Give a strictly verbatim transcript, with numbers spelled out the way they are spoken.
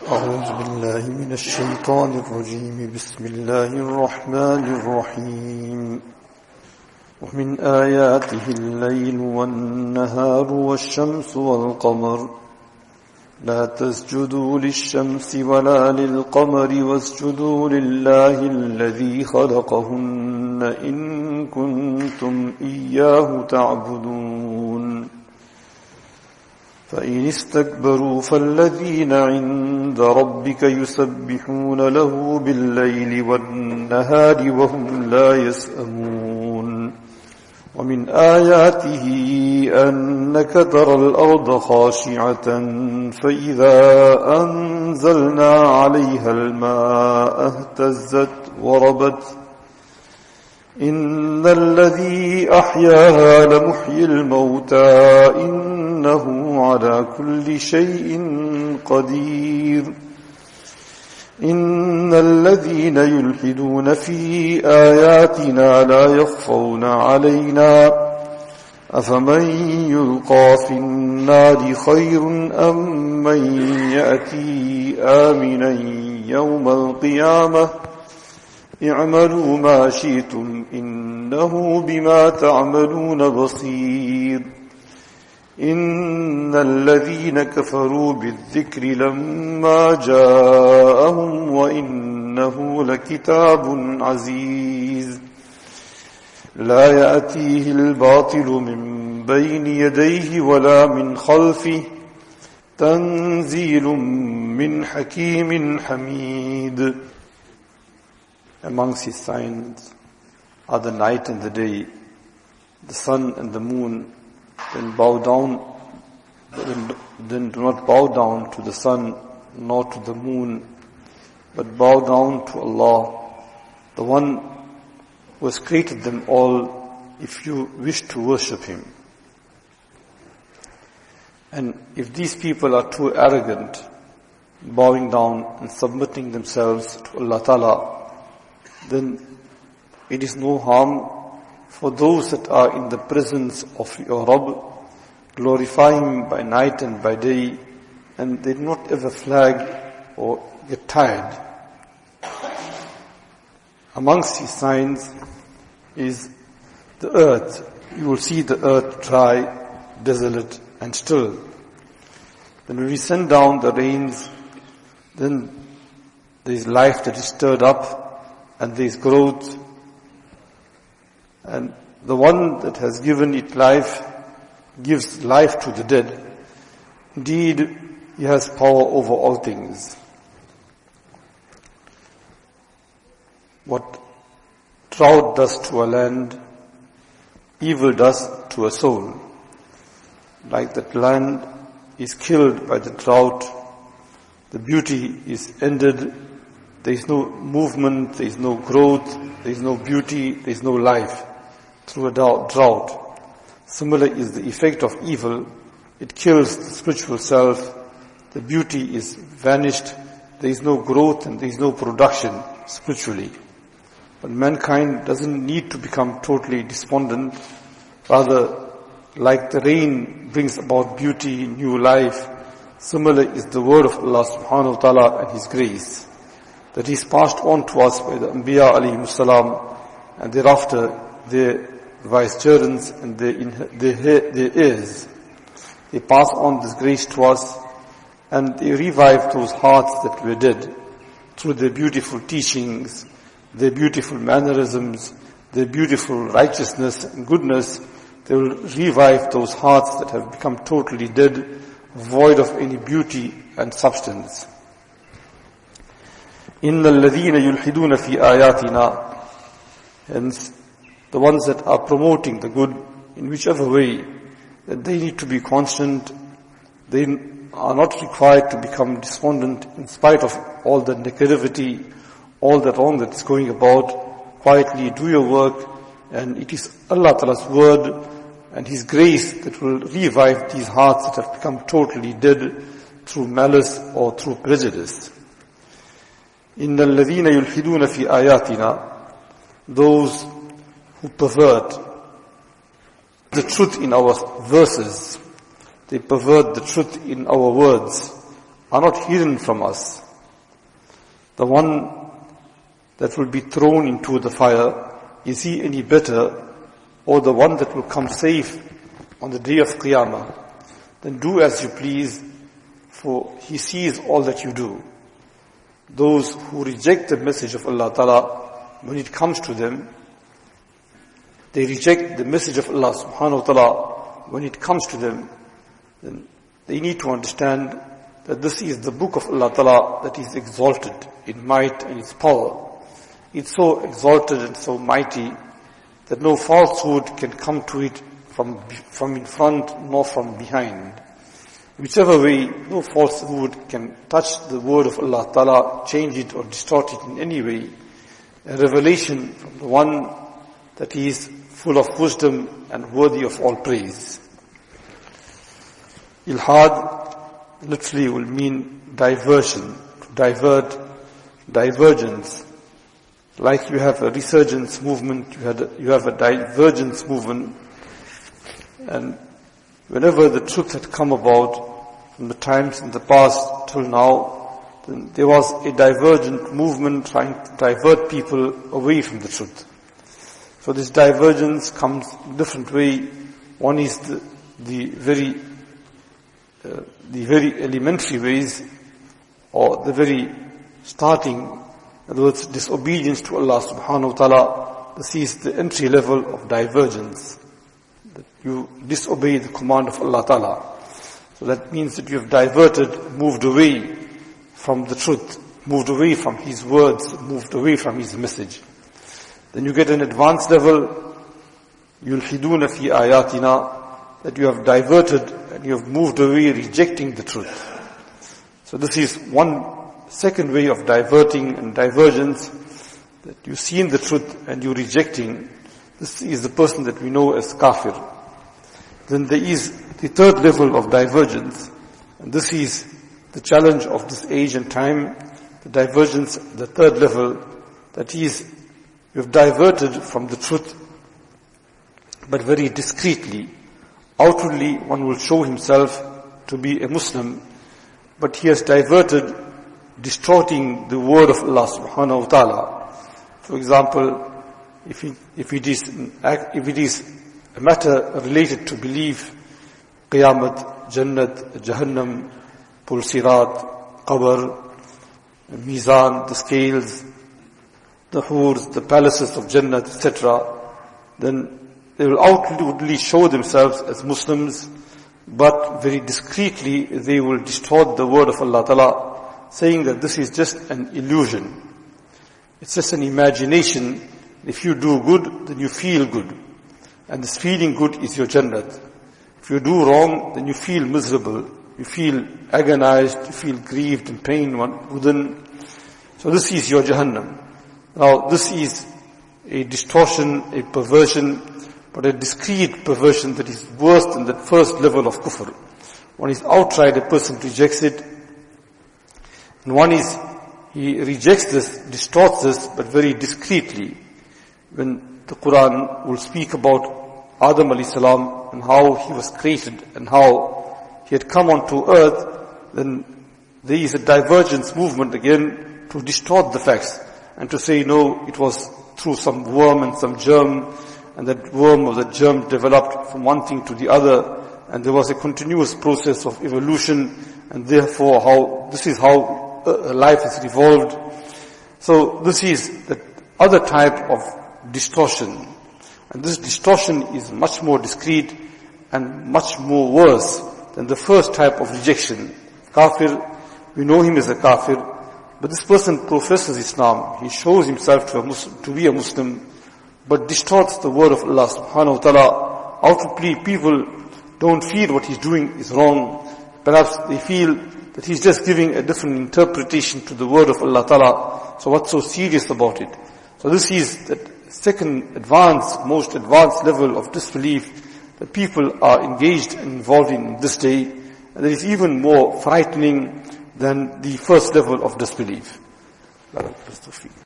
أعوذ بالله من الشيطان الرجيم بسم الله الرحمن الرحيم ومن آياته الليل والنهار والشمس والقمر لا تسجدوا للشمس ولا للقمر واسجدوا لله الذي خلقهن إن كنتم إياه تعبدون فإن استكبروا فالذين عند ربك يسبحون له بالليل والنهار وهم لا يسأمون ومن آياته أنك ترى الأرض خاشعة فإذا أنزلنا عليها الماء اهتزت وربت إن الذي أحياها لمحيي الموتى إنه على كل شيء قدير إن الذين يلحدون في آياتنا لا يخفون علينا أفمن يلقى في النار خير أم من يأتي آمنا يوم القيامة اعملوا ما شئتم إنه بما تعملون بصير إن الذين كفروا بالذكر لما جاءهم وإنه لكتاب عزيز لا يأتيه الباطل من بين يديه ولا من خلفه تنزيل من حكيم حميد. Amongst his signs are the night and the day, the sun and the moon. Then bow down, then, then do not bow down to the sun nor to the moon, but bow down to Allah, the one who has created them all, if you wish to worship Him. And if these people are too arrogant, bowing down and submitting themselves to Allah Ta'ala, then it is no harm for those that are in the presence of your Rabb, glorify Him by night and by day, and they do not ever flag or get tired. Amongst His signs is the earth. You will see the earth dry, desolate and still. Then when we send down the rains, then there is life that is stirred up, and there is growth, and the one that has given it life gives life to the dead. Indeed, He has power over all things. What drought does to a land, evil does to a soul. Like that land is killed by the drought, the beauty is ended, there is no movement, there is no growth, there is no beauty, there is no life through a drought. Similar is the effect of evil. It kills the spiritual self. The beauty is vanished. There is no growth and there is no production spiritually. But mankind doesn't need to become totally despondent. Rather, like the rain brings about beauty, new life, similar is the word of Allah subhanahu wa ta'ala and His grace that is passed on to us by the Anbiya alayhimus salam, and thereafter their vicegerents and their, their, their heirs. They pass on this grace to us and they revive those hearts that were dead through their beautiful teachings, their beautiful mannerisms, their beautiful righteousness and goodness. They will revive those hearts that have become totally dead, void of any beauty and substance. إِنَّ الَّذِينَ يُلْحِدُونَ فِي آيَاتِنَا. Hence, the ones that are promoting the good in whichever way, that they need to be constant. They are not required to become despondent in spite of all the negativity, all the wrong that is going about. Quietly do your work, and it is Allah Ta'ala's word and His grace that will revive these hearts that have become totally dead through malice or through prejudice. إِنَّ الَّذِينَ يُلْحِدُونَ فِي آيَاتِنَا. Those who pervert the truth in our verses, they pervert the truth in our words, are not hidden from us. The one that will be thrown into the fire, is he any better, or the one that will come safe on the day of Qiyamah? Then do as you please, for he sees all that you do. Those who reject the message of Allah Ta'ala, when it comes to them, they reject the message of Allah Subhanahu wa Ta'ala when it comes to them, then they need to understand that this is the book of Allah Ta'ala that is exalted in might and its power. It's so exalted and so mighty that no falsehood can come to it from, from in front nor from behind. Whichever way, no falsehood can touch the word of Allah Ta'ala, change it or distort it in any way. A revelation from the one that is full of wisdom and worthy of all praise. Ilhad literally will mean diversion, to divert, divergence. Like you have a resurgence movement, you, had a, you have a divergence movement, and whenever the truth had come about from the times in the past till now, then there was a divergent movement trying to divert people away from the truth. So this divergence comes in different way. One is the, the very, uh, the very elementary ways, or the very starting, in other words, disobedience to Allah Subhanahu wa Ta'ala. This is the entry level of divergence. That you disobey the command of Allah Ta'ala. So that means that you have diverted, moved away from the truth, moved away from His words, moved away from His message. Then you get an advanced level, yulhiduna fi ayatina, that you have diverted and you have moved away rejecting the truth. So this is one second way of diverting and divergence, that you see in the truth and you rejecting. This is the person that we know as kafir. Then there is the third level of divergence, and this is the challenge of this age and time, the divergence, the third level, that is, you have diverted from the truth, but very discreetly. Outwardly, one will show himself to be a Muslim, but he has diverted, distorting the word of Allah Subhanahu wa Ta'ala. For example, if it, if it is, if it is a matter related to belief, Qiyamah, Jannat, Jahannam, Pul Sirat, Qabr, Mizan, the scales, the hurs, the palaces of Jannat, et cetera, then they will outwardly show themselves as Muslims, but very discreetly they will distort the word of Allah Ta'ala, saying that this is just an illusion. It's just an imagination. If you do good, then you feel good. And this feeling good is your Jannat. If you do wrong, then you feel miserable. You feel agonized, you feel grieved and pain within. So this is your Jahannam. Now this is a distortion, a perversion, but a discreet perversion that is worse than that first level of kufr. One is outright, a person rejects it. And one is, he rejects this, distorts this, but very discreetly. When the Quran will speak about Adam alayhi salam and how he was created and how he had come onto earth, then there is a divergence movement again to distort the facts and to say, no, it was through some worm and some germ, and that worm or that germ developed from one thing to the other, and there was a continuous process of evolution, and therefore how, this is how uh, life is revolved. So this is the other type of distortion. And this distortion is much more discreet and much more worse than the first type of rejection. Kafir, we know him as a kafir, but this person professes Islam. He shows himself to, a Muslim, to be a Muslim, but distorts the word of Allah Subhanahu wa Ta'ala. Outwardly, people don't feel what he's doing is wrong. Perhaps they feel that he's just giving a different interpretation to the word of Allah Ta'ala. So what's so serious about it? So this is the second advanced, most advanced level of disbelief that people are engaged and involved in this day. And that is even more frightening than the first level of disbelief.